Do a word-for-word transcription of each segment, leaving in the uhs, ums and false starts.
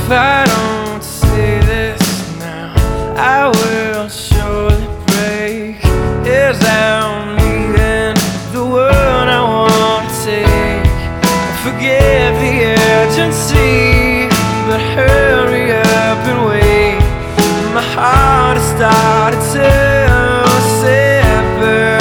If I don't say this now, I will surely break. As I'm leaving the world I want to take, forget the urgency, but hurry up and wait. My heart has started to separate.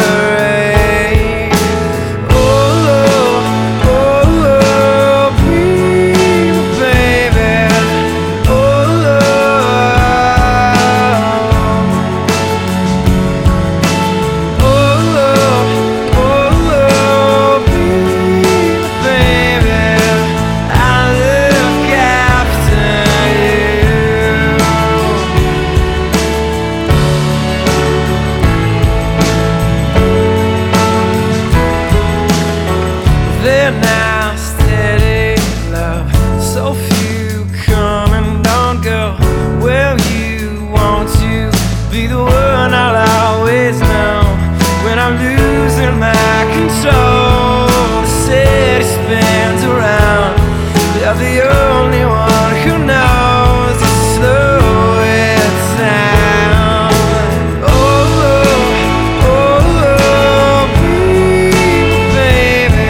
They're now steady, love. So few come and don't go. Well, you want to be the one I'll always know. When I'm losing my control, the city spins around. You're the only one who knows to slow it down. Oh, oh, oh, oh, baby.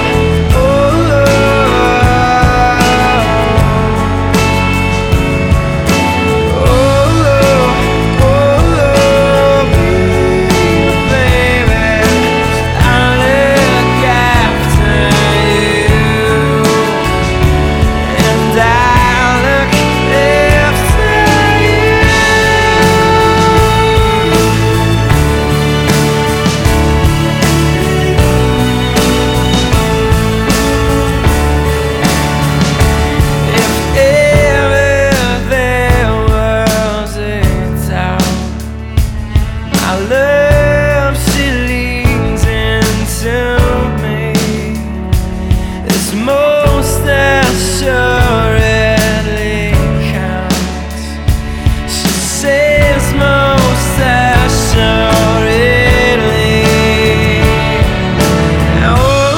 Love, she leans into me. This most assuredly counts. She says most assuredly. Oh,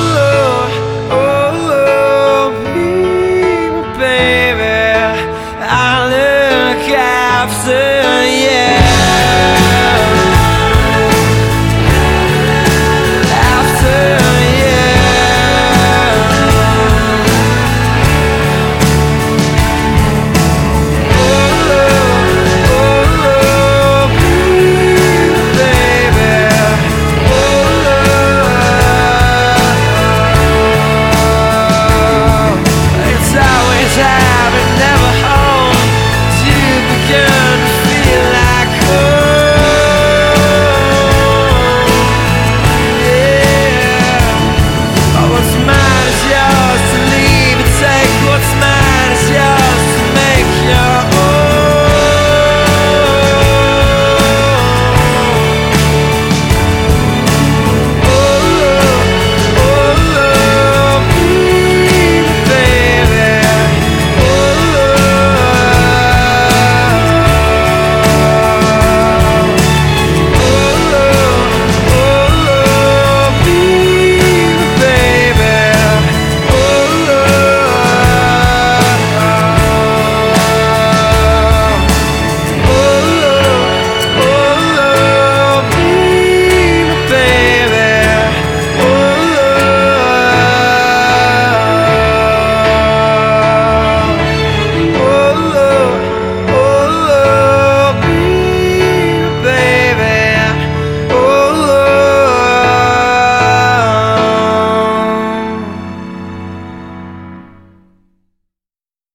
oh, oh, baby, I look after